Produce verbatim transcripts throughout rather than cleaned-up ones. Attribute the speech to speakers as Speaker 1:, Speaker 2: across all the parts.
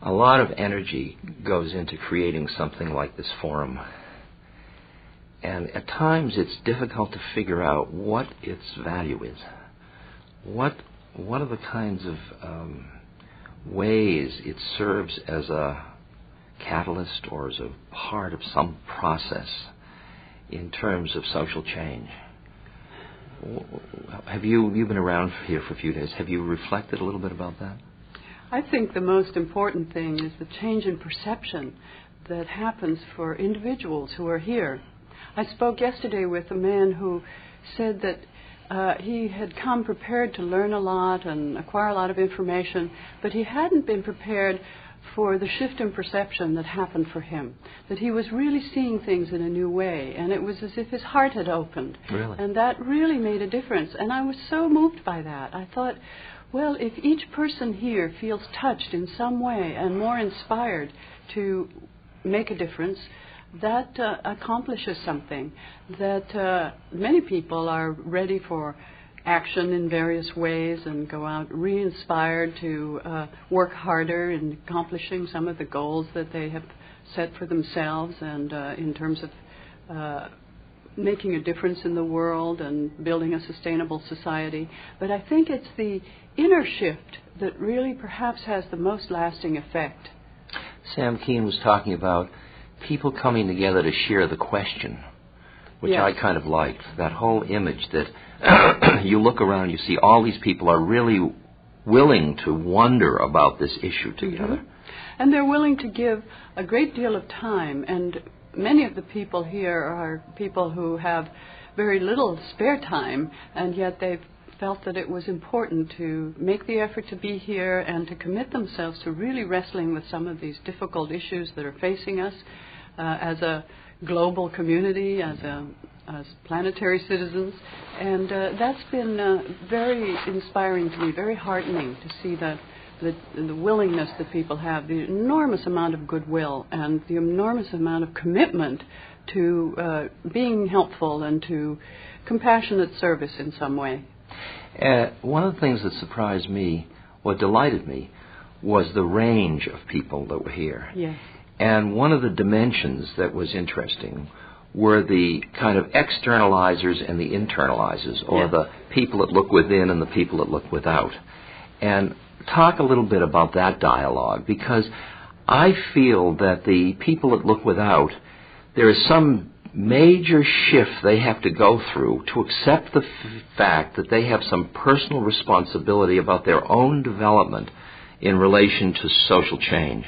Speaker 1: A lot of energy goes into creating something like this forum. And at times it's difficult to figure out what its value is. What what are the kinds of um, ways it serves as a catalyst or as a part of some process in terms of social change? Have you you've been around here for a few days? Have you reflected a little bit about that?
Speaker 2: I think the most important thing is the change in perception that happens for individuals who are here. I spoke yesterday with a man who said that uh, he had come prepared to learn a lot and acquire a lot of information, but he hadn't been prepared for the shift in perception that happened for him, that he was really seeing things in a new way, and it was as if his heart had opened.
Speaker 1: Really?
Speaker 2: And that really made a difference, and I was so moved by that. I thought, well, if each person here feels touched in some way and more inspired to make a difference, that uh, accomplishes something, that uh, many people are ready for action in various ways and go out re-inspired to uh, work harder in accomplishing some of the goals that they have set for themselves, and uh, in terms of uh, making a difference in the world and building a sustainable society. But I think it's the inner shift that really perhaps has the most lasting effect.
Speaker 1: Sam Keen was talking about people coming together to share the question, which
Speaker 2: yes.
Speaker 1: I kind of liked. That whole image that you look around, you see all these people are really willing to wonder about this issue together.
Speaker 2: Mm-hmm. And they're willing to give a great deal of time, and many of the people here are people who have very little spare time, and yet they've felt that it was important to make the effort to be here and to commit themselves to really wrestling with some of these difficult issues that are facing us uh, as a global community, as a as planetary citizens. And uh, that's been uh, very inspiring to me, very heartening to see that the, the willingness that people have, the enormous amount of goodwill and the enormous amount of commitment to uh, being helpful and to compassionate service in some way.
Speaker 1: Uh, one of the things that surprised me, what delighted me, was the range of people that were here.
Speaker 2: Yes.
Speaker 1: And one of the dimensions that was interesting were the kind of externalizers and the internalizers, or
Speaker 2: yes.
Speaker 1: the people that look within and the people that look without. And talk a little bit about that dialogue, because I feel that the people that look without, there is some major shift they have to go through to accept the f- fact that they have some personal responsibility about their own development in relation to social change.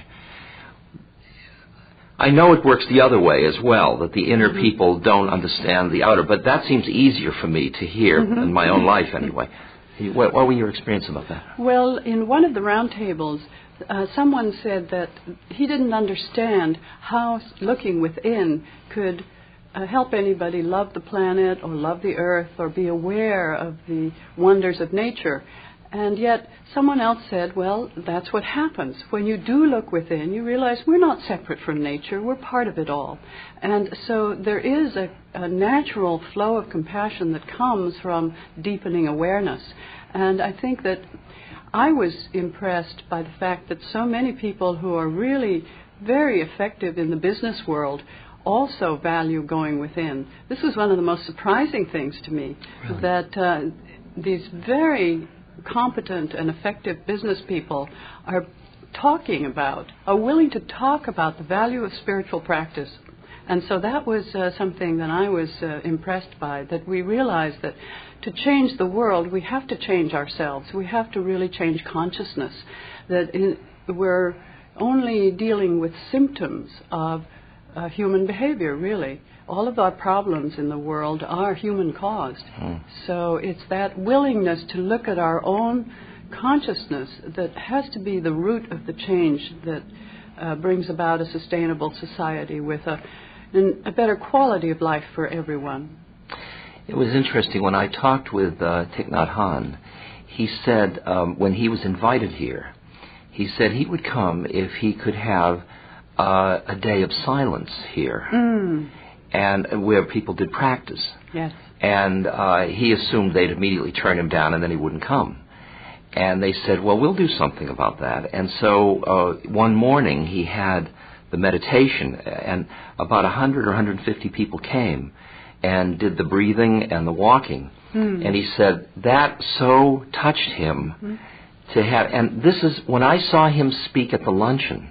Speaker 1: I know it works the other way as well, that the inner mm-hmm. people don't understand the outer, but that seems easier for me to hear mm-hmm. in my own life anyway. What, what were your experience about that?
Speaker 2: Well, in one of the roundtables, uh, someone said that he didn't understand how looking within could Uh, help anybody love the planet or love the earth or be aware of the wonders of nature. And yet someone else said, well, that's what happens. When you do look within, you realize we're not separate from nature. We're part of it all. And so there is a, a natural flow of compassion that comes from deepening awareness. And I think that I was impressed by the fact that so many people who are really very effective in the business world also value going within. This was one of the most surprising things to me,
Speaker 1: really?
Speaker 2: that uh, these very competent and effective business people are talking about, are willing to talk about the value of spiritual practice. And so that was uh, something that I was uh, impressed by, that we realized that to change the world, we have to change ourselves. We have to really change consciousness, that in, we're only dealing with symptoms of Uh, human behavior, really. All of our problems in the world are human-caused. Mm. So it's that willingness to look at our own consciousness that has to be the root of the change that uh, brings about a sustainable society with a, a better quality of life for everyone.
Speaker 1: It was interesting. When I talked with uh, Thich Nhat Hanh, he said um, when he was invited here, he said he would come if he could have Uh, a day of silence here,
Speaker 2: mm.
Speaker 1: and where people did practice.
Speaker 2: Yes.
Speaker 1: And uh, he assumed they'd immediately turn him down and then he wouldn't come. And they said, well, we'll do something about that. And so uh, one morning he had the meditation, and about one hundred or one hundred fifty people came and did the breathing and the walking. Mm. And he said that so touched him mm. to have, and this is, when I saw him speak at the luncheon,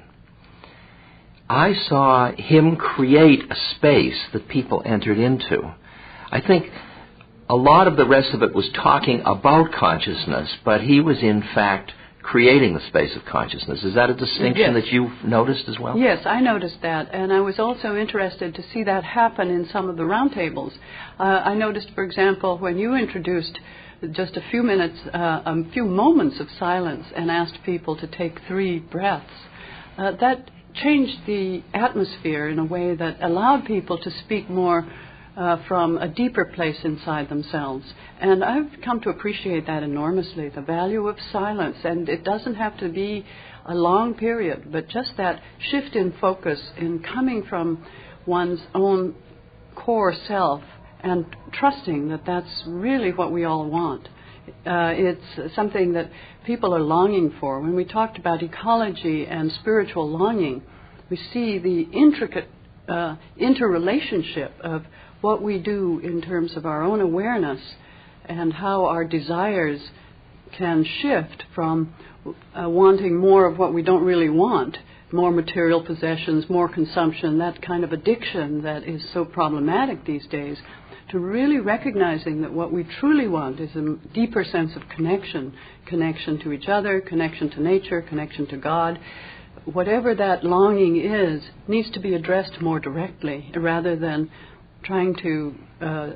Speaker 1: I saw him create a space that people entered into. I think a lot of the rest of it was talking about consciousness, but he was in fact creating the space of consciousness. Is that a distinction
Speaker 2: yes.
Speaker 1: that you've noticed as well?
Speaker 2: Yes, I noticed that, and I was also interested to see that happen in some of the roundtables. Uh, I noticed, for example, when you introduced just a few minutes, uh, a few moments of silence and asked people to take three breaths, uh, that changed the atmosphere in a way that allowed people to speak more Uh, from a deeper place inside themselves. And I've come to appreciate that enormously, the value of silence. And it doesn't have to be a long period, but just that shift in focus in coming from one's own core self and trusting that that's really what we all want. Uh, it's something that people are longing for. When we talked about ecology and spiritual longing, we see the intricate uh, interrelationship of what we do in terms of our own awareness and how our desires can shift from uh, wanting more of what we don't really want, more material possessions, more consumption, that kind of addiction that is so problematic these days, to really recognizing that what we truly want is a deeper sense of connection, connection to each other, connection to nature, connection to God. Whatever that longing is needs to be addressed more directly rather than trying to uh,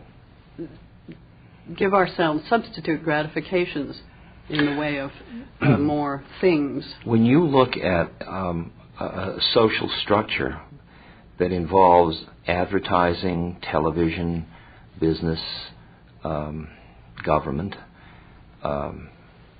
Speaker 2: give ourselves substitute gratifications in the way of uh, more things.
Speaker 1: When you look at um, a, a social structure that involves advertising, television, business, um, government, um,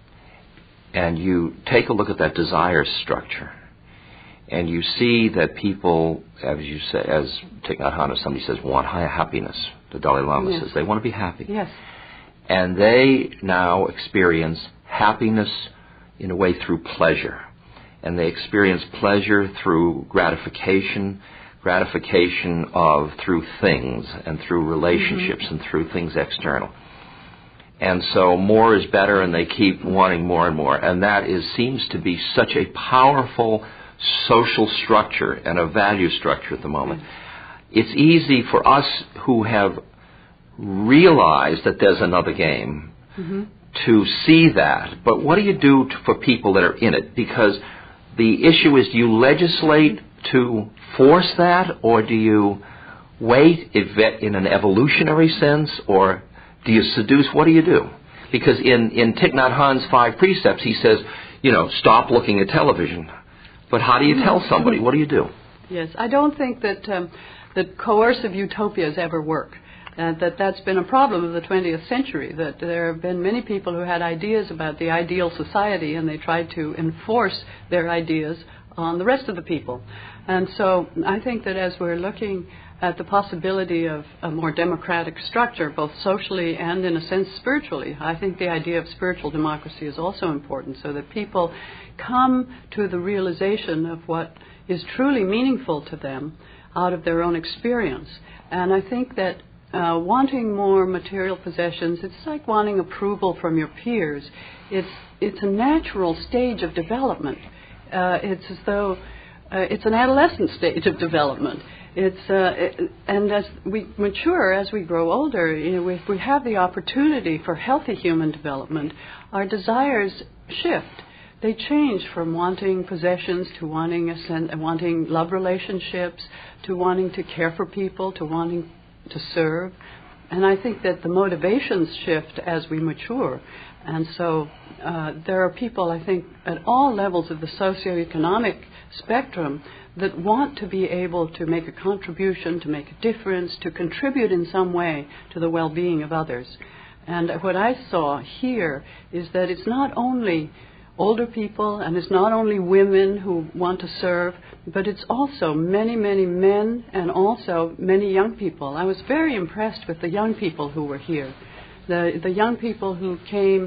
Speaker 1: and you take a look at that desire structure, and you see that people, as you say, as Thich Nhat Hanh, somebody says, want high happiness. The Dalai Lama
Speaker 2: yes.
Speaker 1: says they want to be happy.
Speaker 2: Yes.
Speaker 1: And they now experience happiness in a way through pleasure. And they experience pleasure through gratification, gratification of through things and through relationships mm-hmm. and through things external. And so more is better, and they keep wanting more and more. And that is seems to be such a powerful social structure and a value structure at the moment. It's easy for us who have realized that there's another game mm-hmm. to see that. But what do you do to, for people that are in it? Because the issue is, do you legislate to force that, or do you wait in an evolutionary sense, or do you seduce? What do you do? Because in, in Thich Nhat Hanh's five precepts, he says, you know, stop looking at television. But how do you tell somebody? What do you do?
Speaker 2: Yes, I don't think that um, that coercive utopias ever work. Uh, that that's been a problem of the twentieth century, that there have been many people who had ideas about the ideal society, and they tried to enforce their ideas on the rest of the people. And so I think that as we're looking at the possibility of a more democratic structure, both socially and in a sense spiritually, I think the idea of spiritual democracy is also important, so that people come to the realization of what is truly meaningful to them out of their own experience. And I think that uh, wanting more material possessions, it's like wanting approval from your peers. It's it's a natural stage of development. Uh, it's as though uh, it's an adolescent stage of development. It's uh, it, and as we mature, as we grow older, you know, if we have the opportunity for healthy human development, our desires shift. They change from wanting possessions to wanting a sen- wanting love relationships, to wanting to care for people, to wanting to serve. And I think that the motivations shift as we mature. And so uh, there are people, I think, at all levels of the socioeconomic spectrum that want to be able to make a contribution, to make a difference, to contribute in some way to the well-being of others. And what I saw here is that it's not only older people, and it's not only women who want to serve, but it's also many, many men and also many young people. I was very impressed with the young people who were here. The, the young people who came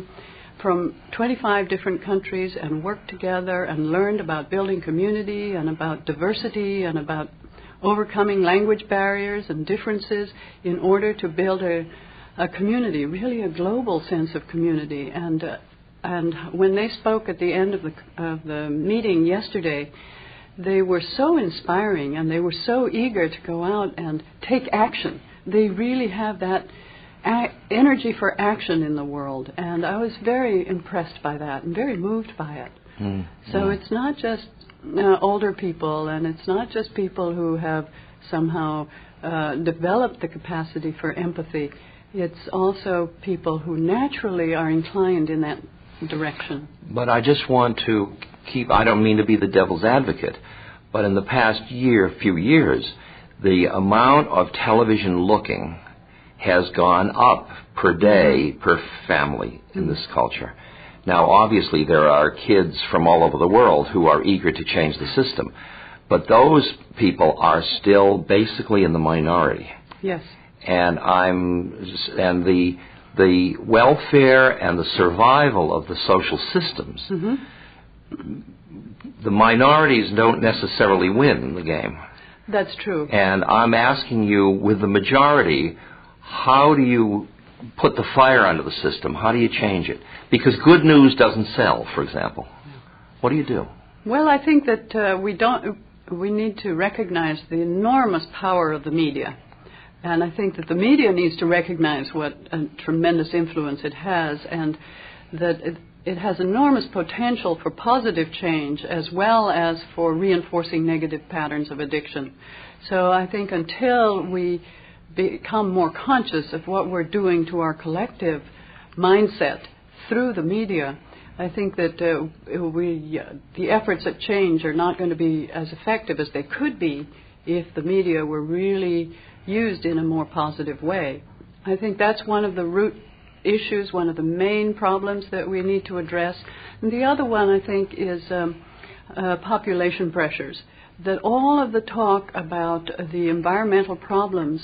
Speaker 2: from twenty-five different countries and worked together and learned about building community and about diversity and about overcoming language barriers and differences in order to build a, a community, really a global sense of community. And uh, and when they spoke at the end of the of the meeting yesterday, they were so inspiring and they were so eager to go out and take action. They really have that a- energy for action in the world, and I was very impressed by that and very moved by it. Mm, so mm. It's not just uh, older people, and it's not just people who have somehow uh, developed the capacity for empathy. It's also people who naturally are inclined in that direction.
Speaker 1: But I just want to keep, I don't mean to be the devil's advocate, but in the past year, few years, the amount of television looking has gone up per day, per family in this culture. Now, obviously, there are kids from all over the world who are eager to change the system, but those people are still basically in the minority.
Speaker 2: Yes.
Speaker 1: And I'm, and the the welfare and the survival of the social systems, mm-hmm. the minorities don't necessarily win the game.
Speaker 2: That's true.
Speaker 1: And I'm asking you, with the majority, how do you put the fire under the system? How do you change it? Because good news doesn't sell, for example. What do you do?
Speaker 2: Well, I think that uh, we don't. We need to recognize the enormous power of the media. And I think that the media needs to recognize what a tremendous influence it has, and that it, it has enormous potential for positive change as well as for reinforcing negative patterns of addiction. So I think until we become more conscious of what we're doing to our collective mindset through the media, I think that uh, we, uh, the efforts at change are not going to be as effective as they could be if the media were really used in a more positive way. I think that's one of the root issues, one of the main problems that we need to address. And the other one, I think, is um, uh, population pressures. That all of the talk about the environmental problems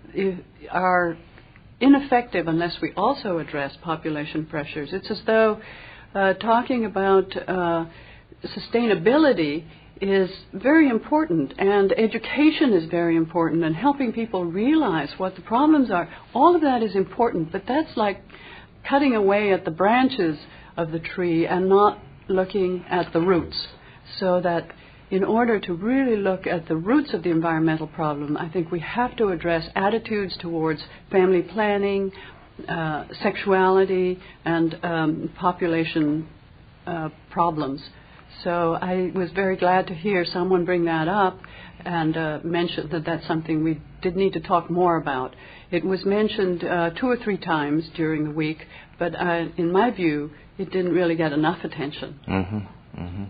Speaker 2: are ineffective unless we also address population pressures. It's as though uh, talking about uh, sustainability is very important, and education is very important, and helping people realize what the problems are. All of that is important, but that's like cutting away at the branches of the tree and not looking at the roots. So that in order to really look at the roots of the environmental problem, I think we have to address attitudes towards family planning, uh, sexuality, and um, population uh, problems. So I was very glad to hear someone bring that up and uh, mention that that's something we did need to talk more about. It was mentioned uh, two or three times during the week, but uh, in my view, it didn't really get enough attention.
Speaker 1: Mm-hmm. Mm-hmm.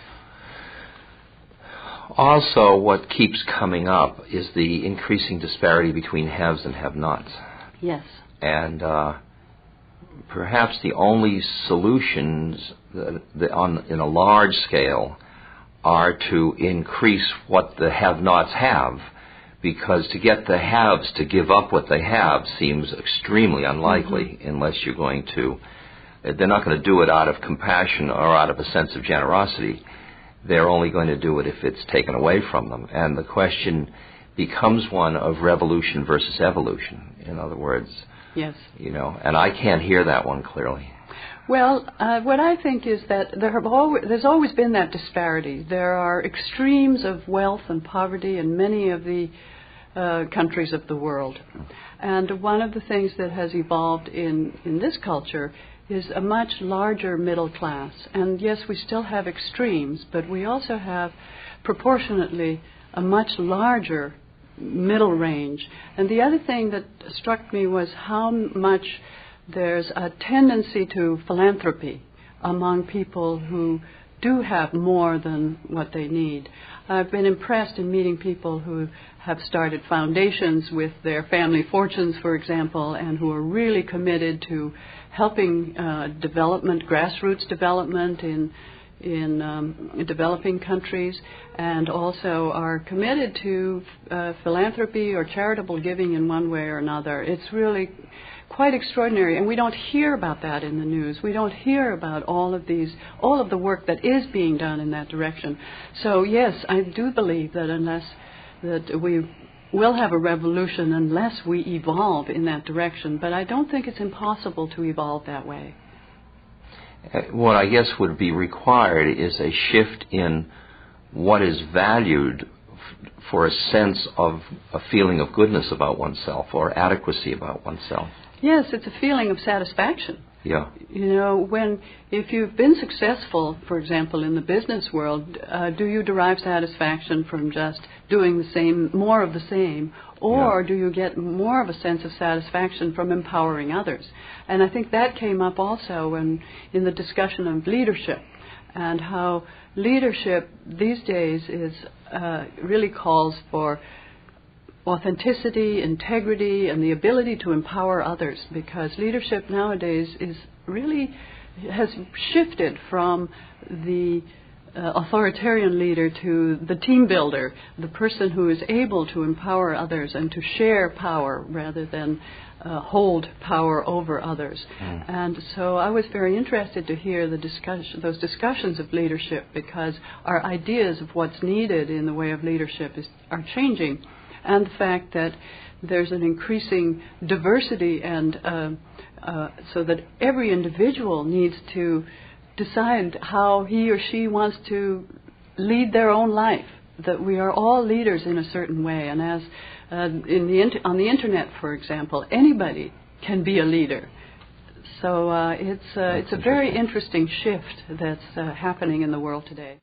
Speaker 1: Also, what keeps coming up is the increasing disparity between haves and have-nots.
Speaker 2: Yes.
Speaker 1: And uh, perhaps the only solutions that, that on in a large scale are to increase what the have-nots have, because to get the haves to give up what they have seems extremely unlikely, mm-hmm. unless you're going to, they're not going to do it out of compassion or out of a sense of generosity. They're only going to do it if it's taken away from them. And the question becomes one of revolution versus evolution. In other words,
Speaker 2: yes,
Speaker 1: you know, and I can't hear that one clearly.
Speaker 2: Well, uh, what I think is that there have always, there's always been that disparity. There are extremes of wealth and poverty in many of the uh, countries of the world. And one of the things that has evolved in, in this culture is a much larger middle class. And yes, we still have extremes, but we also have proportionately a much larger middle range. And the other thing that struck me was how much there's a tendency to philanthropy among people who do have more than what they need. I've been impressed in meeting people who have started foundations with their family fortunes, for example, and who are really committed to helping uh, development, grassroots development in in, um, in developing countries, and also are committed to uh, philanthropy or charitable giving in one way or another. It's really quite extraordinary, and we don't hear about that in the news. We don't hear about all of these, all of the work that is being done in that direction. So yes, I do believe that unless that we will have a revolution unless we evolve in that direction, but I don't think it's impossible to evolve that way.
Speaker 1: What I guess would be required is a shift in what is valued for a sense of a feeling of goodness about oneself or adequacy about oneself.
Speaker 2: Yes, it's a feeling of satisfaction.
Speaker 1: Yeah.
Speaker 2: You know, when if you've been successful, for example, in the business world, uh, do you derive satisfaction from just doing the same, more of the same, or
Speaker 1: yeah.
Speaker 2: do you get more of a sense of satisfaction from empowering others? And I think that came up also when, in the discussion of leadership, and how leadership these days is uh, really calls for authenticity, integrity, and the ability to empower others, because leadership nowadays is really has shifted from the uh, authoritarian leader to the team builder, the person who is able to empower others and to share power rather than uh, hold power over others. Mm. And so I was very interested to hear the discussion, those discussions of leadership, because our ideas of what's needed in the way of leadership is, are changing. And the fact that there's an increasing diversity, and uh, uh, so that every individual needs to decide how he or she wants to lead their own life. That we are all leaders in a certain way, and as uh, in the inter- on the internet, for example, anybody can be a leader. So uh, it's uh, it's a very interesting shift that's uh, happening in the world today.